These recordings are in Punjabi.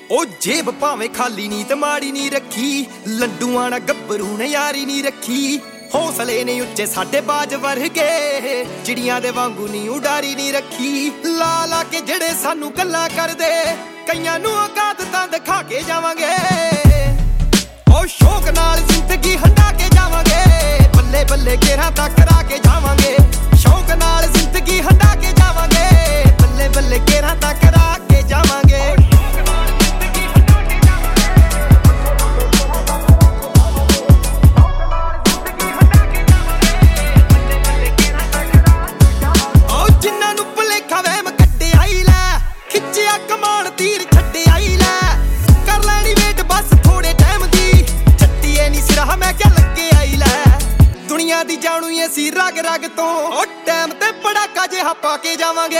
ਉਹ ਜੇਬ ਭਾਵੇਂ ਖਾਲੀ ਨੀ ਤੇ ਮਾੜੀ ਨੀ ਰੱਖੀ, ਲੰਡੂਆਂ ਨਾਲ ਗੱਭਰੂ ਨੇ ਯਾਰੀ ਨੀ ਰੱਖੀ। ਹੌਸਲੇ ਨੇ ਉੱਚੇ ਸਾਡੇ ਬਾਜ ਵਰਗੇ, ਚਿੜੀਆਂ ਦੇ ਵਾਂਗੂ ਨੀ ਉਡਾਰੀ ਨੀ ਰੱਖੀ। ਲਾ ਲਾ ਕੇ ਜਿਹੜੇ ਸਾਨੂੰ ਗੱਲਾਂ ਕਰਦੇ, ਕਈਆਂ ਨੂੰ ਔਕਾਤ ਤਾਂ ਦਿਖਾ ਕੇ ਜਾਵਾਂਗੇ। ਉਹ ਸ਼ੌਕ ਨਾਲ ਜ਼ਿੰਦਗੀ ਹੰਡਾ ਕੇ ਜਾਵਾਂਗੇ, ਬੱਲੇ ਬੱਲੇ ਘੇਰਾ ਤੱਕ ਕਰਾ ਕੇ ਜਾਵਾਂਗੇ। ਸ਼ੌਕ ਨਾਲ ਜ਼ਿੰਦਗੀ ਹੰਡਾ ਕੇ ਜਾਵਾਂਗੇ, ਬੱਲੇ ਬੱਲੇ ਘੇਰਾ ਤੱਕ ਕਰਾ ਕੇ ਜਾਵਾਂਗੇ। ਦੀ ਜਾਣੂ ਅਸੀਂ ਰਗ ਰਗ ਤੋਂ, ਉਹ ਟਾਈਮ ਤੇ ਪੜਾਕਾ ਜਿਹਾ ਪਾ ਕੇ ਜਾਵਾਂਗੇ।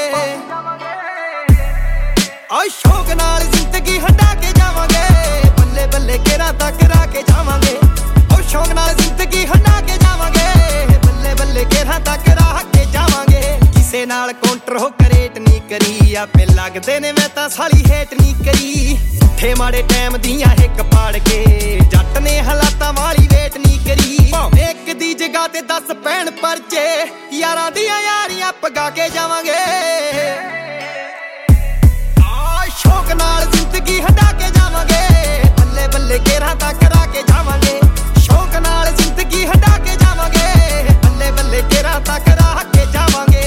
ਆ ਸ਼ੌਕ ਨਾਲ ਜ਼ਿੰਦਗੀ ਹੰਡਾ ਕੇ ਜਾਵਾਂਗੇ, ਬੱਲੇ ਬੱਲੇ ਘੇਰਾ ਤੱਕ ਕਰਾ ਕੇ ਜਾਵਾਂਗੇ। ਉਹ ਸ਼ੌਕ ਨਾਲ ਜ਼ਿੰਦਗੀ ਹੰਡਾ ਕੇ ਜਾਵਾਂਗੇ, ਬੱਲੇ ਬੱਲੇ ਘੇਰਾ ਤੱਕ ਕਰਾ ਕੇ ਜਾਵਾਂਗੇ। ਕਿਸੇ ਨਾਲ ਕਾਉਂਟਰ ਹੋ ਕਰੇਟ ਨਹੀਂ ਕਰੀ, ਆਪੇ ਲੱਗਦੇ ਨੇ ਮੈਂ ਤਾਂ ਸਾਲੀ ਹੇਟ ਨਹੀਂ ਕਰੀ। ਠੇ ਮਾੜੇ ਟਾਈਮ ਦੀਆਂ ਹਿੱਕ ਪਾੜ ਕੇ, ਜੱਟ ਨੇ ਹਾਲਾਤਾਂ ਵਾਲੀ ਵੇਟ ਨਹੀਂ ਕਰੀ। ਭਾਵੇਂ ਇੱਕ ਦੀ ਜਗ੍ਹਾ ਤੇ 10 ਪੈਣ ਪਰਚੇ, ਯਾਰਾਂ ਦੀਆਂ ਯਾਰੀਆਂ ਪਗਾ ਕੇ ਜਾਵਾਂਗੇ। ਆ ਸ਼ੌਕ ਨਾਲ ਜ਼ਿੰਦਗੀ ਹੰਡਾ ਕੇ ਜਾਵਾਂਗੇ, ਬੱਲੇ ਬੱਲੇ ਘੇਰਾ ਤੱਕ ਕਰਾ ਕੇ ਜਾਵਾਂਗੇ। ਸ਼ੌਕ ਨਾਲ ਜ਼ਿੰਦਗੀ ਹੰਡਾ ਕੇ ਜਾਵਾਂਗੇ, ਬੱਲੇ ਬੱਲੇ ਘੇਰਾ ਤੱਕ ਕਰਾ ਕੇ ਜਾਵਾਂਗੇ।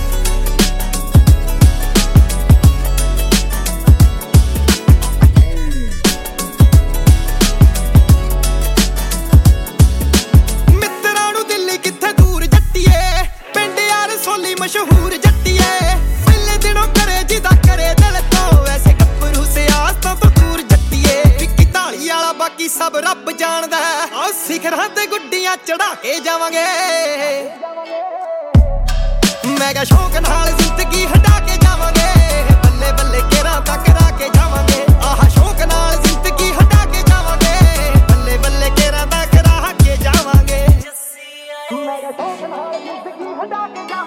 ਮਸ਼ਹੂਰ ਜੱਟੀਏ ਪਹਿਲੇ ਦਿਨੋਂ ਕਰੇ ਜਿਹਦਾ ਕਰੇ ਦਿਲ ਤੋਂ, ਵੈਸੇ ਗੱਭਰੂ ਸਿਆਸ ਤੋਂ ਦੂਰ ਜੱਟੀਏ। ਵਿੱਕੀ ਢਾਲੀ ਵਾਲਾ ਬਾਕੀ ਸਭ ਰੱਬ ਜਾਣਦਾ, ਆ ਸਿਖਰਾਂ ਤੇ ਗੁੱਡੀਆਂ ਚੜਾ ਕੇ ਜਾਵਾਂਗੇ। ਮੈਂ ਕਿਹਾ ਸ਼ੌਕ ਨਾਲ ਜ਼ਿੰਦਗੀ ਹੰਡਾ ਕੇ ਜਾਵਾਂਗੇ, ਬੱਲੇ ਬੱਲੇ ਘੇਰਾ ਤੱਕ ਕਰਾ ਕੇ ਜਾਵਾਂਗੇ। ਆਹ ਸ਼ੌਕ ਨਾਲ ਜ਼ਿੰਦਗੀ ਹੰਡਾ ਕੇ ਜਾਵਾਂਗੇ, ਬੱਲੇ ਬੱਲੇ ਘੇਰਾ ਤੱਕ ਕਰਾ ਕੇ ਜਾਵਾਂਗੇ। ਮੈਂ ਕਿਹਾ ਸ਼ੌਕ ਨਾਲ ਜ਼ਿੰਦਗੀ ਹੰਡਾ ਕੇ